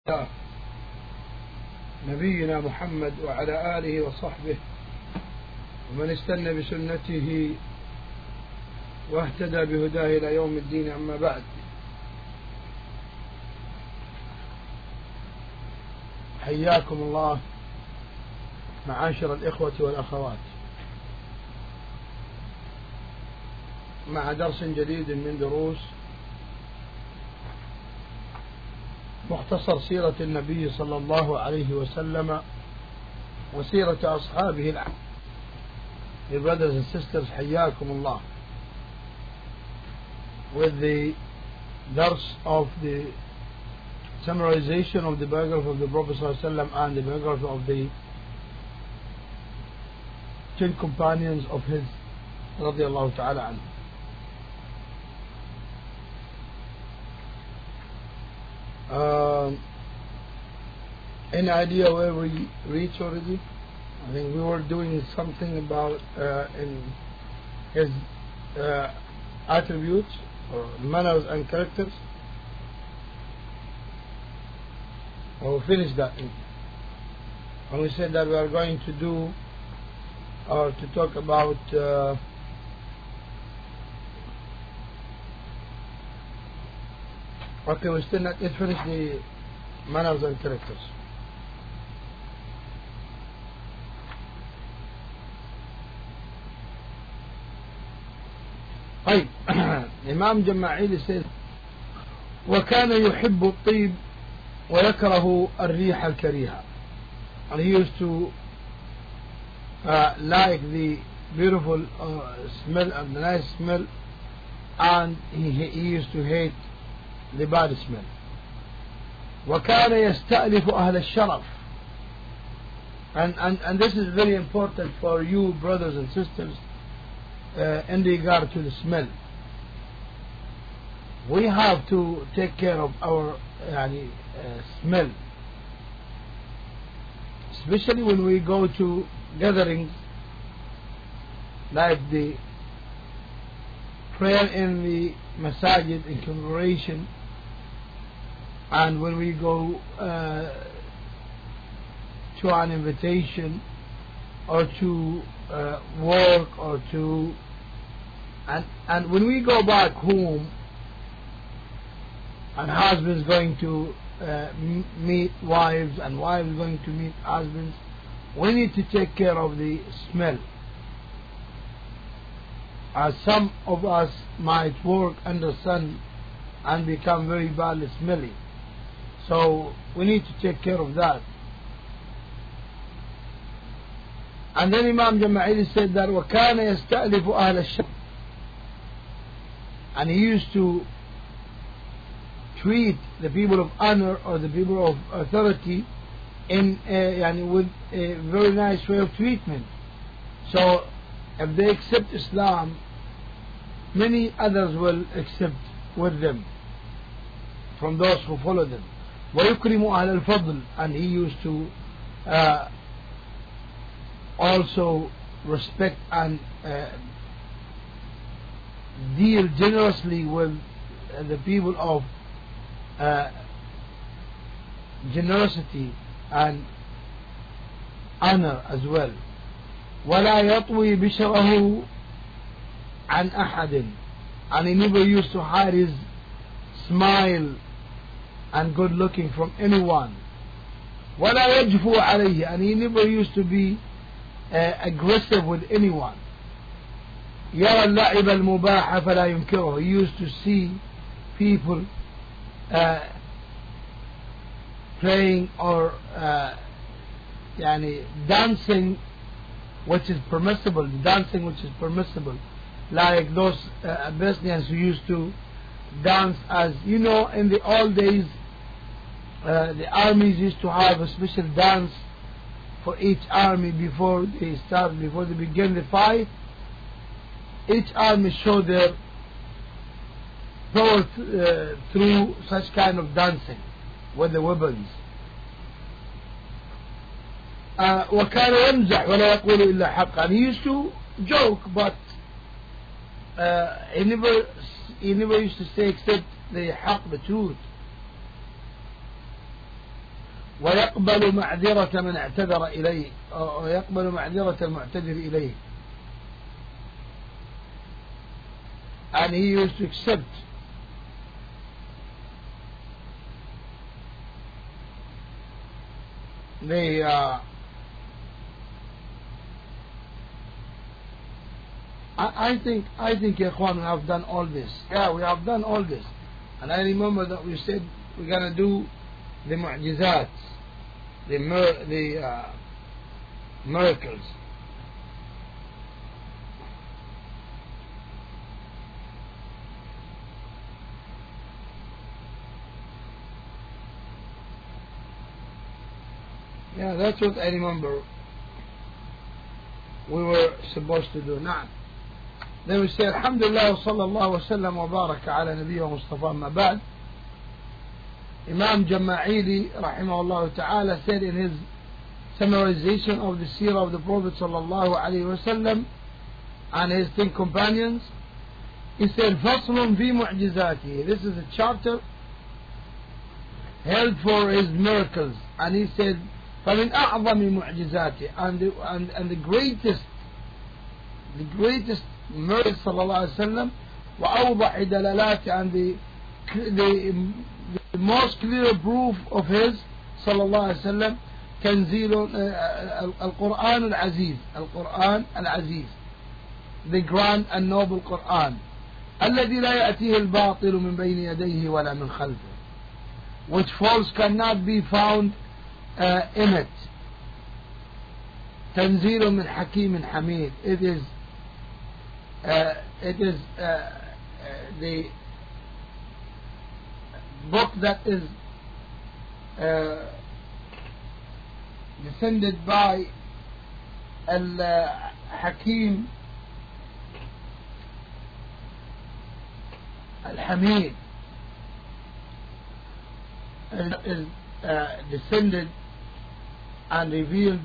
نبينا محمد وعلى آله وصحبه ومن استنى بسنته واهتدى بهداه إلى يوم الدين. أما بعد، حياكم الله معاشر الإخوة والأخوات مع درس جديد من دروس مختصر سيرة النبي صلى الله عليه وسلم وسيرة أصحابه العام. Dear brothers and sisters, حياكم الله, with the dars of the summarization of the biography of the Prophet ﷺ and the biography of the 10 companions of his رضي الله تعالى عنه. Any idea where we reached already? I think we were doing something about in his attributes or manners and characters. Or we finished that. And we said that we are going to do or to talk about okay, we still not yet finished the manners and characters. طيب إمام جماعيل said وكان يحب الطيب ويكره الريح الكريهة, and he used to like the beautiful smell and the nice smell, and he used to hate the bad smell. وكان يستألف أهل الشرف, and this is very important for you brothers and sisters in regard to the smell. We have to take care of our smell, especially when we go to gatherings like the prayer in the masajid in congregation, and when we go to an invitation or to work or to and when we go back home and husbands going to meet wives and wives going to meet husbands, we need to take care of the smell, as some of us might work under sun and become very badly smelly. So we need to take care of that. And then Imam Jama'ili said that وَكَانَ يَسْتَأْلِفُ أَهْلَ الشَّرِّ, and he used to treat the people of honor or the people of authority in with a very nice way of treatment. So if they accept Islam, many others will accept with them from those who follow them. وَيُكْرِمُ أَهْلَ الْفَضْلِ, and he used to also respect and deal generously with the people of generosity and honor as well. ولا يطوي بشره عن أحد, and he never used to hide his smile and good looking from anyone. ولا يجفو عليه, and he never used to be aggressive with anyone. يرى اللعب المباح فلا ينكره, he used to see people playing or dancing which is permissible, dancing which is permissible, like those Bosnians who used to dance, as you know, in the old days the armies used to have a special dance for each army before they begin the fight. Each army showed their power through such kind of dancing with the weapons. وكان يمزح ولا يقول إلا حقا, and he used to joke, but he never used to say except the haq, the truth. ويقبل معذرة من اعتذر إليه ويقبل معذرة المعتذر إليه. And he used to accept the I think Ikhwan, we have done all this. Yeah, we have done all this. And I remember that we said we're going to do the mu'jizat, the miracles. Yeah, that's what I remember we were supposed to do. Now, then we say, Alhamdulillah wa sallallahu wa sallam wa baraka ala nabiyya Mustafa ma ba'd. Imam Jama'ili, rahimahullah ta'ala, said in his summarization of the seerah of the Prophet sallallahu alayhi wa sallam and his 10 companions, he said, Faslun fi mu'jizati. This is a chapter held for his miracles. And he said, فمن أعظم معجزاته, and the greatest miracle sallallahu alaihi wasallam, وأوضح دلالات, and the most clear proof of his sallallahu alaihi wasallam, تنزيل القرآن العزيز, القرآن العزيز, the grand and noble Quran, الذي لا يأتيه الباطل من بين يديه ولا من خلفه, which false cannot be found in it. تنزيل من حكيم حميد. It is the book that is descended by Al-Hakim Al-Hamid, is descended and revealed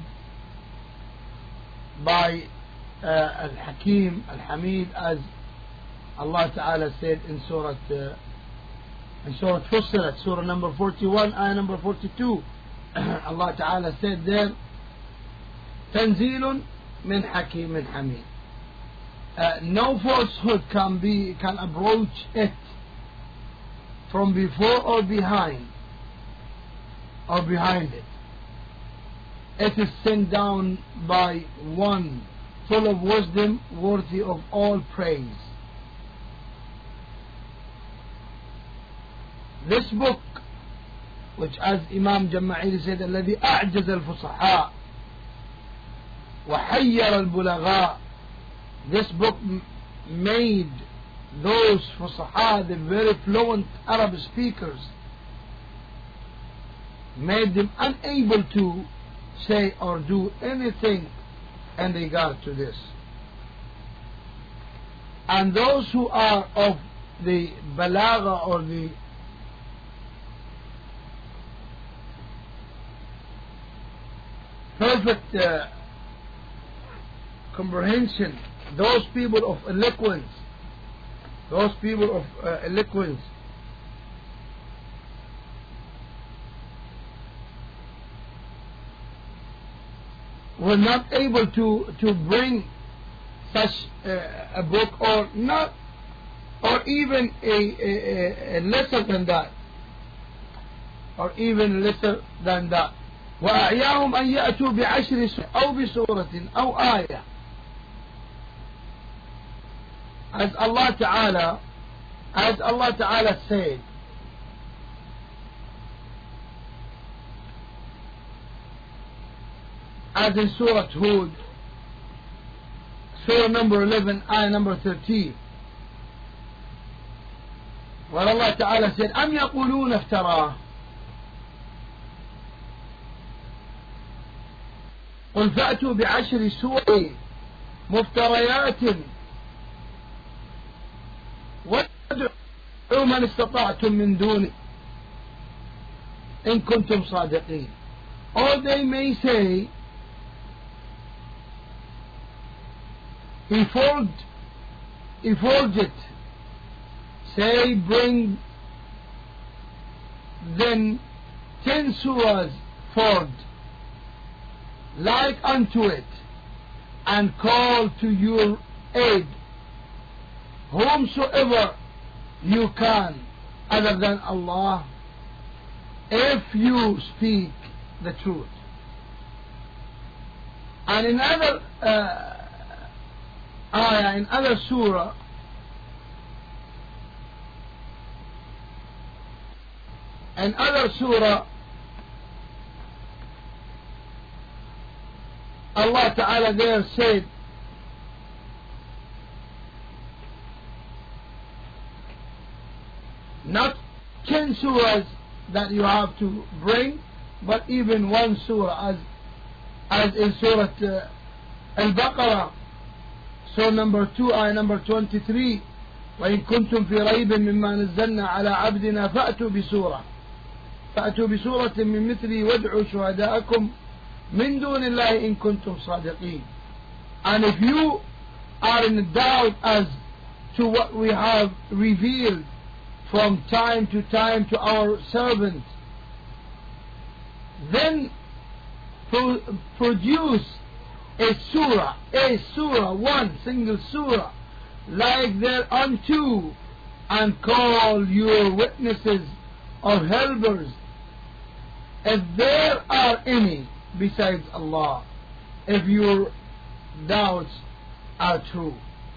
by Al-Hakim Al-Hamid, as Allah Ta'ala said in Surah Fussilat, Surah number 41, ayah number 42. Allah Ta'ala said there, Tanzilun min Hakim Hamid. No falsehood can approach it from before or behind it. It is sent down by one full of wisdom, worthy of all praise. This book, which as Imam Jama'ili said, الذي أعجز الفصحاء وحير البلغاء, this book made those fusaha, the very fluent Arab speakers, made them unable to say or do anything in regard to this. And those who are of the balagha, or the perfect comprehension, those people of eloquence, were not able to bring such a book, or not, or even a lesser than that, وأعياهم أن يأتوا بعشر أو بسورة أو آية. As Allah Ta'ala said, as in Surah Hud, Surah number 11, ayah number 13, where Allah Ta'ala said, أم يقولون افتراه قل فأتوا بعشر سور مفتريات وادعوا من استطعتم من دونه إن كنتم صادقين. Or they may say, he forged it. Say, bring then 10 surahs forward like unto it and call to your aid whomsoever you can other than Allah, if you speak the truth. And in other ayah, in other surah, Allah Ta'ala there said, not 10 surahs that you have to bring, but even one surah, as in Surah Al-Baqarah, surah number 2, ayah number 23, وإن كنتم في ريب مما نزلنا على عبدنا فأتوا بسورة من مثله وادعوا شهداءكم من دون الله إن كنتم صادقين. And if you are in doubt as to what we have revealed from time to time to our servants, then produce a surah, one single surah, like thereunto, and call your witnesses or helpers, if there are any besides Allah, if your doubts are true.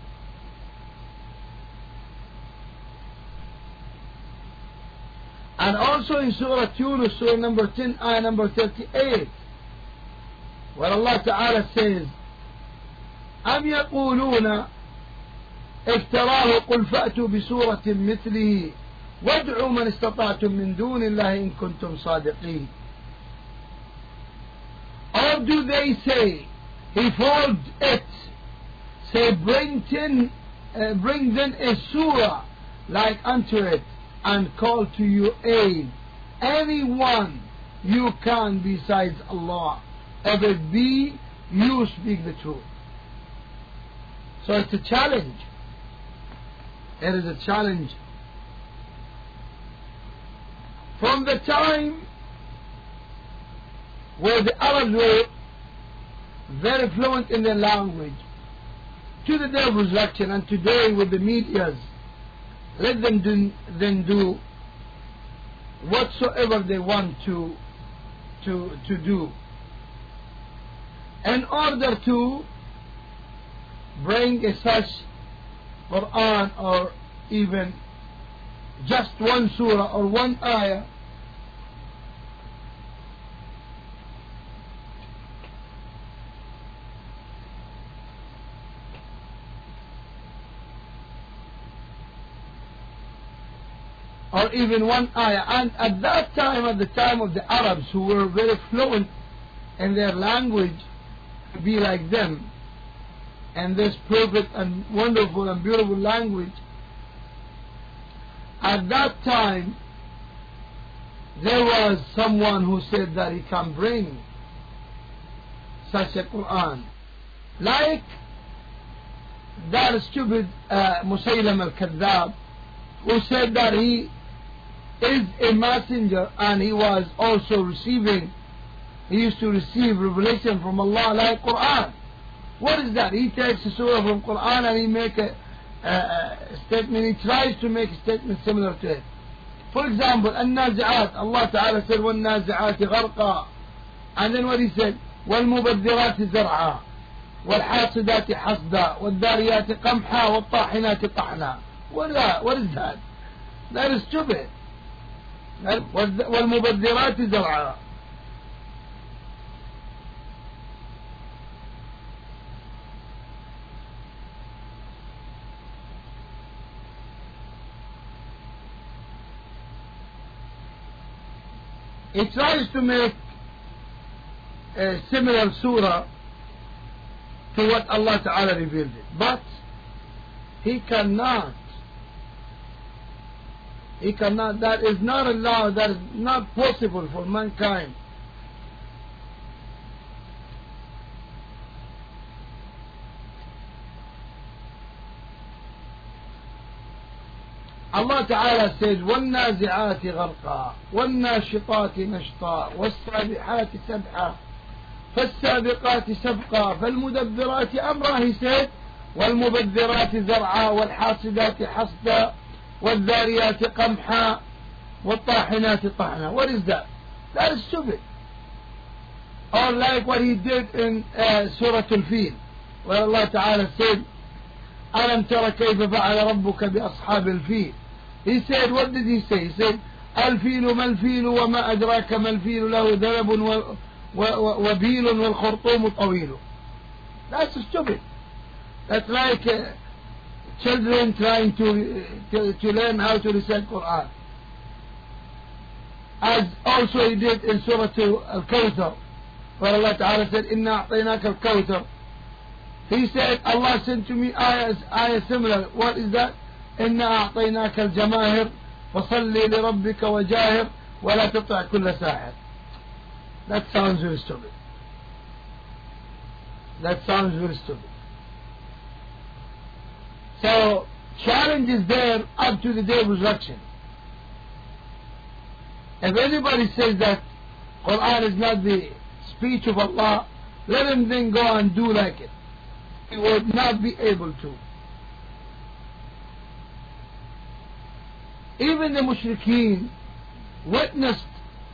And also in Surah Yunus, Surah number 10, ayah number 38, where Allah Ta'ala says, أم يقولون افتراه قل فأتوا بسورة مثله وادعوا من استطعتم من دون الله إن كنتم صادقين. Or do they say, he forged it, say bring then a surah like unto it, and call to your aid anyone you can besides Allah, if it be you speak the truth. So it's a challenge. It is a challenge. From the time where the Arabs were very fluent in their language, to the day of resurrection, and today with the medias, let them then do whatsoever they want to do in order to bring a such Quran, or even just one surah or one ayah, or even one ayah. And at that time, at the time of the Arabs, who were very fluent in their language, to be like them, and this perfect and wonderful and beautiful language, at that time there was someone who said that he can bring such a Quran, like that stupid Musaylim al-Kadhab, who said that he is a messenger, and he was also receiving, he used to receive revelation from Allah like Quran. What is that? He takes a surah from Quran and he make a statement, he tries to make a statement similar to it. For example, النازعات, Allah Ta'ala said وَالنازعات غرقا, and then what he said, وَالمبذرات زرعا وَالحاصدات حصدا وَالداريات قمحا وَالطاحنات طحنا. What is that? That is stupid. وَالمبذرات زرعا. He tries to make a similar surah to what Allah Ta'ala revealed it, but he cannot. That is not allowed, that is not possible for mankind. Allah Ta'ala says, وَالنَّازِعَاتِ غَرْقًا وَالنَّاشِطَاتِ نَشْطًا وَالسَّابِحَاتِ سَبْحًا فَالسَّابِقَاتِ سَبْقًا فَالْمُدَبِّرَاتِ أَمْرًا. He said, وَالْمُبَذِّرَاتِ زَرْعًا وَالْحَاصِدَاتِ حَصْدًا وَالذَّارِيَاتِ قَمْحًا وَالطَّاحِنَاتِ طَحْنًا. What is that? That is stupid. Or like what he did in Surah Al-Fil, where Allah Ta'ala said, أَلَمْ تَرَ كَيْفَ فَعَلَ رَبُّكَ بِأَصْحَابِ الْفِيلِ. He said, what did he say? He said, الْفِيلُ مَا الْفِيلُ وَمَا أَدْرَاكَ مَا الْفِيلُ لَهُ ذَنَبٌ وَبِيلٌ وَالْخُرْطُومُ طَوِيلٌ. That's stupid. That's like children trying to learn how to recite Quran. As also he did in Surah Al-Kawthar, where Allah Ta'ala said, إِنَّا أَعْطَيْنَاكَ الْكَوْثَرَ. He said, Allah sent to me ayah similar. What is that? إِنَّا أَعْطَيْنَاكَ الْجَمَاهِرَ فَصَلِّ لِرَبِّكَ وَجَاهِرْ وَلَا تُطِعْ كُلَّ سَاحِرٍ. That sounds very stupid. That sounds very stupid. So, challenge is there up to the day of resurrection. If anybody says that Quran is not the speech of Allah, let him then go and do like it. He would not be able to. Even the mushrikeen witnessed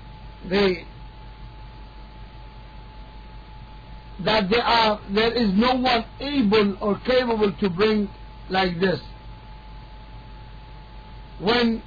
that there is no one able or capable to bring like this. When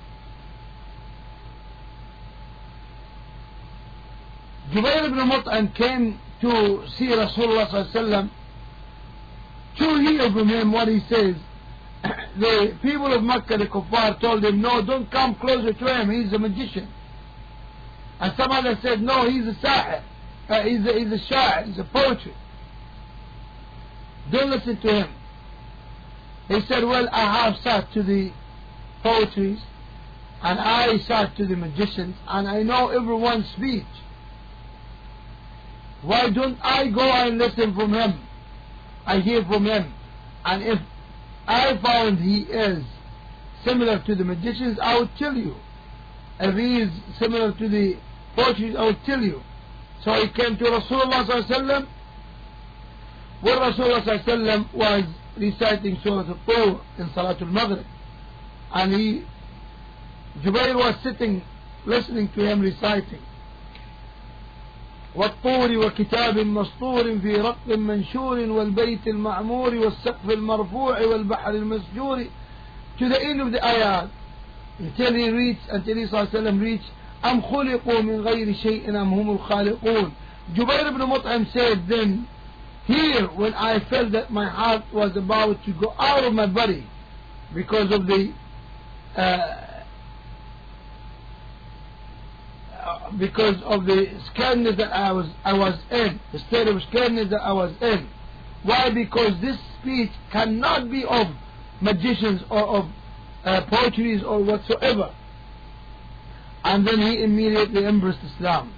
Jubayr ibn Mut'im came to see Rasulullah sallallahu alaihi wasallam, to hear from him what he says, the people of Makkah, the kuffar, told him, no, don't come closer to him, he's a magician. And some others said, no, he's a sahir, he's a sha'ir, he's a poetry. Don't listen to him. He said, well, I have sat to the poetries, and I sat to the magicians, and I know everyone's speech. Why don't I go and listen from him? I hear from him. And if I found he is similar to the magicians, I would tell you. If he is similar to the poetry, I would tell you. So he came to Rasulullah sallallahu alaihi wasallam, where Rasulullah sallallahu alaihi wasallam was reciting Surah Al-Tur in Salatul Maghrib. And Jubayr was sitting, listening to him reciting. والطور وكتاب مسطور في رق منشور والبيت المعمور والسقف المرفوع والبحر المسجور, to the end of the ayat, until he صلى الله عليه وسلم reached أم خلقوا من غير شيء أم هم الخالقون. Jubayr ibn Mut'im said, then here when I felt that my heart was about to go out of my body because of the scaredness that I was in, the state of scaredness that I was in. Why? Because this speech cannot be of magicians or of poetries or whatsoever. And then he immediately embraced Islam.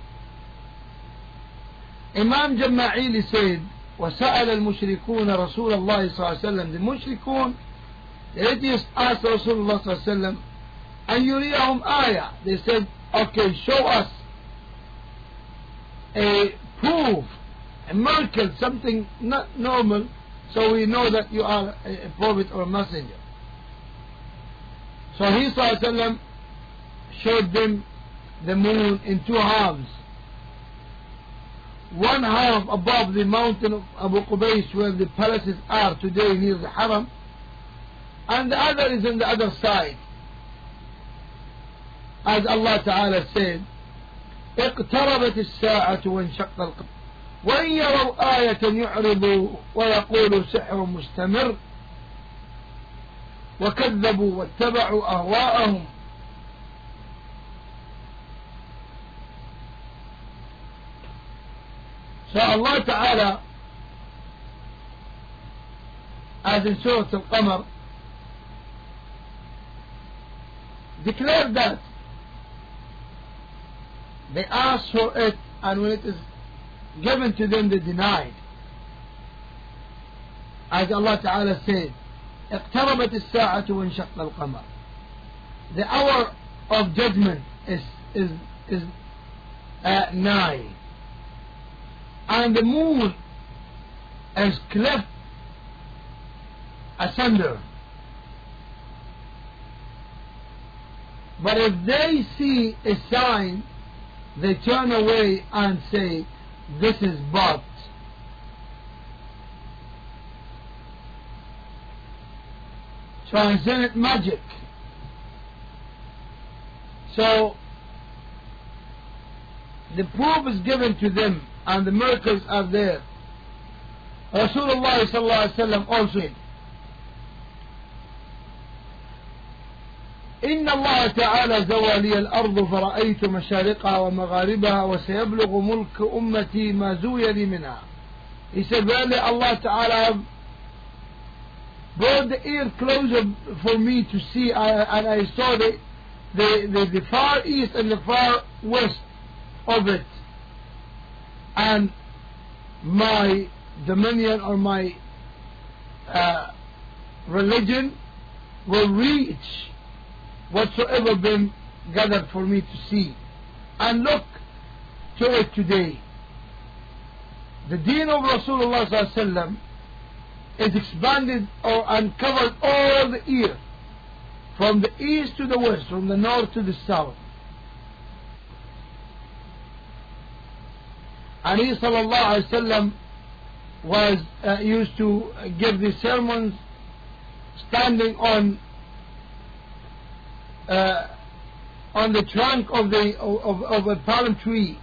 Imam Jama'ili said, وَسَأَلَ الْمُشْرِكُونَ رَسُولَ اللَّهِ صلى الله عليه وسلم. The mushrikun, the atheists asked Rasulullah صلى الله عليه وسلم, أن يريهم آية. They said, okay, show us a proof, a miracle, something not normal, so we know that you are a prophet or a messenger. So he sallallahu alaihi wasallam showed them the moon in two halves. One half above the mountain of Abu Qubays, where the palaces are today near the Haram, and the other is on the other side. As Allah Ta'ala said, اقتربت الساعة وانشق القمر وإن يروا آية يعرضوا ويقولوا سحر مستمر وكذبوا واتبعوا أهواءهم. So Allah Ta'ala, as in Surah Al-Qamar, declared that they asked for it, and when it is given to them, they denied. As Allah Ta'ala said, اقتربت الساعة وانشق القمر. the hour of judgment is nigh, and the moon is cleft asunder. But if they see a sign, they turn away and say, this is but. Transcendent magic. So the proof is given to them and the miracles are there. Rasulullah sallallahu alaihi wasallam also said, إن الله تعالى زوى لي الأرض فرأيت مشارقها ومغاربها وسيبلغ ملك أمتي ما زوي لي منها. He said, verily Allah Ta'ala brought the ear closer for me to see, and I saw the far east and the far west of it, and my dominion or my religion will reach whatsoever been gathered for me to see. And look to it today. The deen of Rasulullah sallallahu alaihi wasallam is expanded or uncovered all the earth, from the east to the west, from the north to the south. And he sallallahu alaihi wasallam was used to give the sermons standing on the trunk of a palm tree.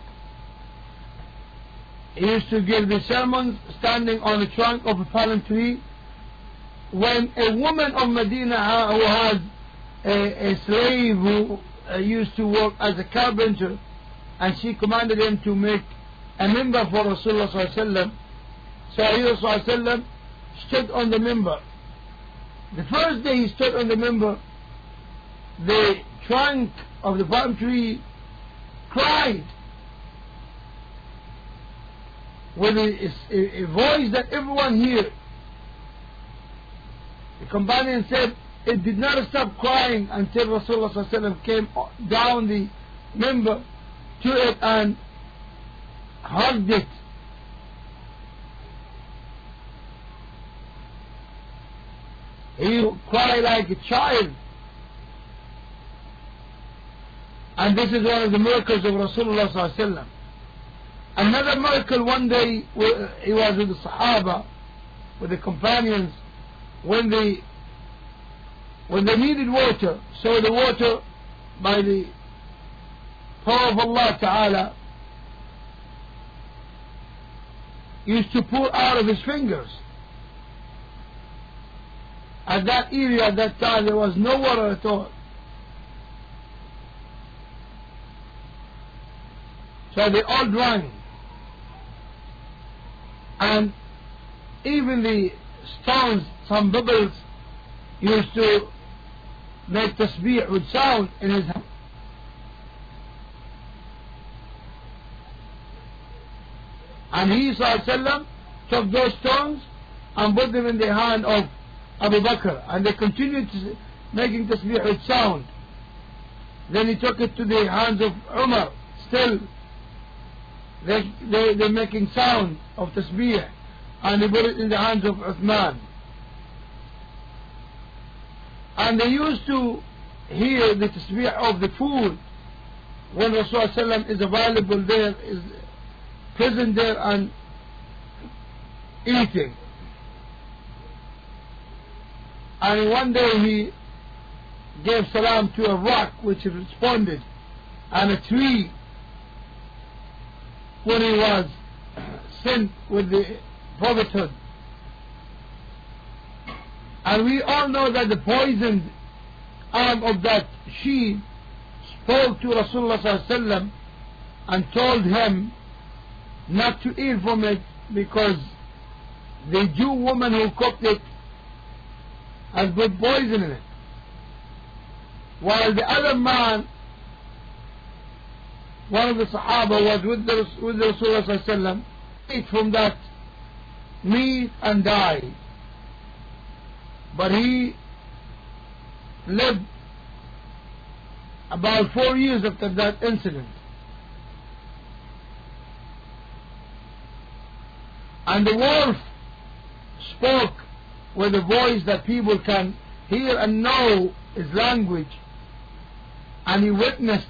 He used to give the sermons standing on the trunk of a palm tree. When a woman of Medina who had a slave who used to work as a carpenter, and she commanded him to make a minbar for Rasulullah sallallahu alaihi wasallam, so he sallallahu alaihi wasallam stood on the minbar. The first day he stood on the minbar, the trunk of the palm tree cried with a voice that everyone heard. The companion said it did not stop crying until Rasulullah sallallahu alaihi wasallam came down the minbar to it and hugged it. He cried like a child. And this is one of the miracles of Rasulullah sallallahu alaihi wasallam. Another miracle, one day he was with the Sahaba, with the companions, when they needed water, so the water by the power of Allah Ta'ala used to pour out of his fingers. At that area, at that time, there was no water at all. So they all drank. And even the stones, some bubbles, used to make tasbih with sound in his hand. And he ﷺ took those stones and put them in the hand of Abu Bakr, and they continued making tasbih with sound. Then he took it to the hands of Umar, still they're making sound of tasbih, and he put it in the hands of Uthman. And they used to hear the tasbih of the food when Rasulullah is available there, is present there and eating. And one day he gave salam to a rock which responded, and a tree when he was sent with the prophethood. And we all know that the poisoned arm of that sheep spoke to Rasulullah sallallahu alaihi wasallam and told him not to eat from it, because the Jew woman who cooked it has put poison in it. While the other man, one of the Sahaba, was with the Rasulullah sallallahu alaihi wasallam, ate from that meat and died. But he lived about 4 years after that incident. And the wolf spoke with a voice that people can hear and know his language, and he witnessed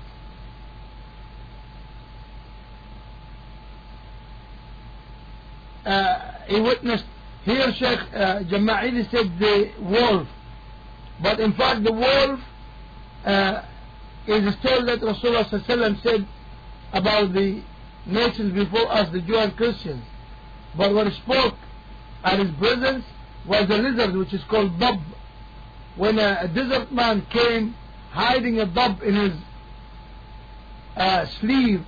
here Sheikh Jama'ili said the wolf, but in fact the wolf is a story that Rasulullah ﷺ said about the nations before us, the Jews and Christians. But what spoke at his presence was a lizard which is called dub. When a desert man came hiding a dub in his sleeve,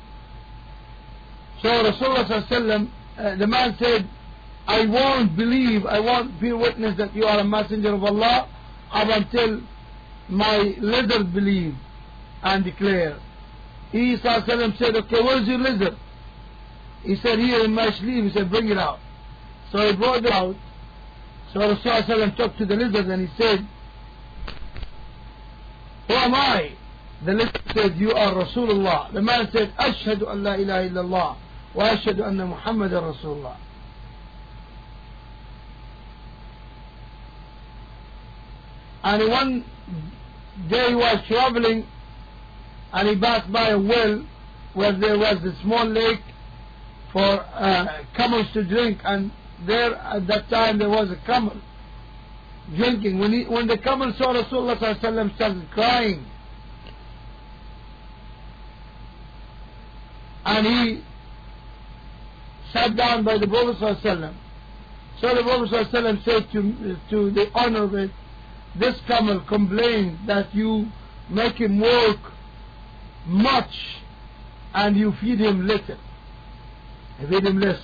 so Rasulullah ﷺ, the man said, I won't believe, I won't be witness that you are a messenger of Allah up until my lizard believe and declare. He ﷺ said, okay, where's your lizard? He said, here in my sleeve. He said, bring it out. So he brought it out. So Rasulullah ﷺ talked to the lizard and he said, who am I? The lizard said, you are Rasulullah. The man said, Ashhadu an la ilaha illallah wa ashhadu anna Muhammadan Rasulullah. And one day he was traveling and he passed by a well where there was a small lake for camels to drink, and there at that time there was a camel drinking. When the camel saw Rasulullah ﷺ, started crying, and he sat down by the Prophet ﷺ. So the Prophet ﷺ said to the owner of it, this camel complained that you make him work much and you feed him little. You feed him less.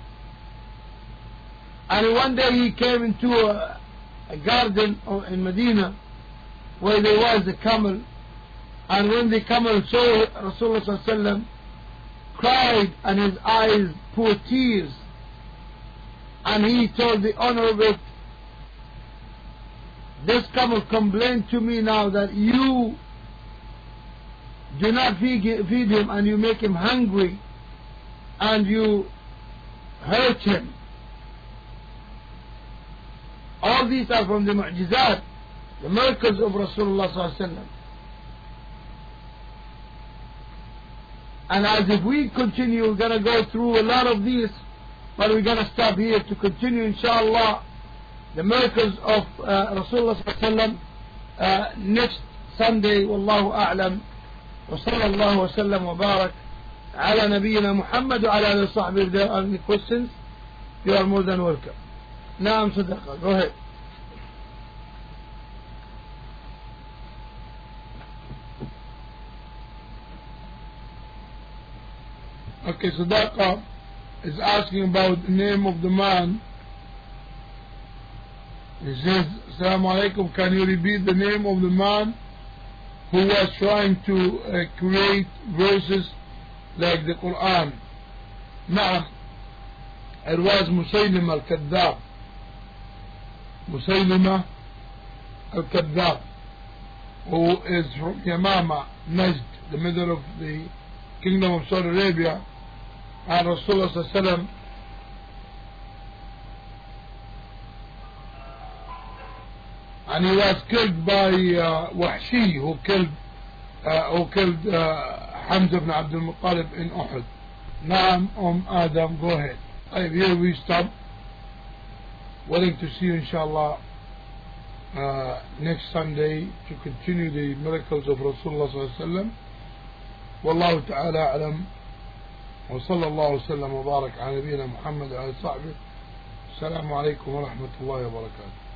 And one day he came into a garden in Medina where there was a camel, and when the camel saw Rasulullah ﷺ, cried and his eyes poured tears, and he told the owner of it, this camel complained to me now that you do not feed him and you make him hungry and you hurt him. All these are from the mu'jizat, the miracles of Rasulullah ﷺ. And as if we continue, we're going to go through a lot of these, but we're going to stop here to continue, inshallah, the miracles of Rasulullah ﷺ next Sunday. Wallahu a'lam. Wa sallallahu wa sallam wa barak ala nabiyyina Muhammad wa ala alihi wa sahbihi. If there are any questions, you are more than welcome. Naam Sadaqa, go ahead. Okay, Sadaqa is asking about the name of the man. He says, Assalamu alaikum, can you repeat the name of the man who was trying to create verses like the Quran? Nah, it was Musaylim al-Kadhab. Musaylima al-Kadhab, who is from Yamama, Najd, the middle of the kingdom of Saudi Arabia. And Rasulullah ﷺ and he was killed by Wahshi, who killed Hamza ibn Abdul Muttalib in Uhud. Naam, Adam, go ahead. Here we stop. Willing to see you, inshallah, next Sunday to continue the miracles of Rasulullah sallallahu alaihi wasallam. Wallahu ta'ala alam. Wa sallallahu wa sallam wa barak ala nabiyyina Muhammad wa ala sahbihi. Assalamu alaikum wa rahmatullahi wa barakatuh.